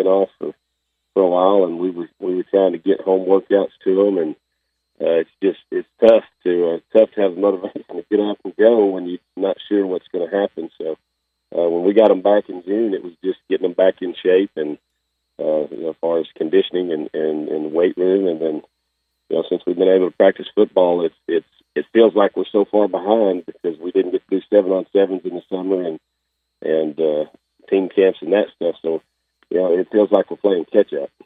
been off for a while, and we were trying to get home workouts to them, and it's tough to have the motivation to get up and go when you're not sure what's going to happen. So when we got them back in June, it was just getting them back in shape, and as far as conditioning and the weight room, and then since we've been able to practice football, it feels like we're so far behind because we didn't get to do 7-on-7s in the summer and team camps and that stuff. So it feels like we're playing catch up.